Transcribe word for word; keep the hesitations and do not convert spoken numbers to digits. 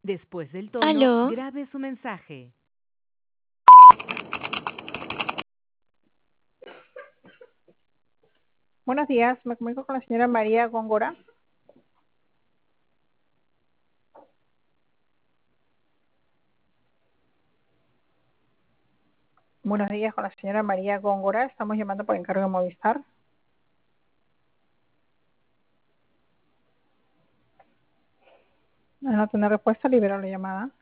Después del tono, Aló, grabe su mensaje. Buenos días, me comunico con la señora María Góngora. Buenos días con la señora María Góngora. Estamos llamando por encargo de Movistar. Al no tener respuesta, libero la llamada.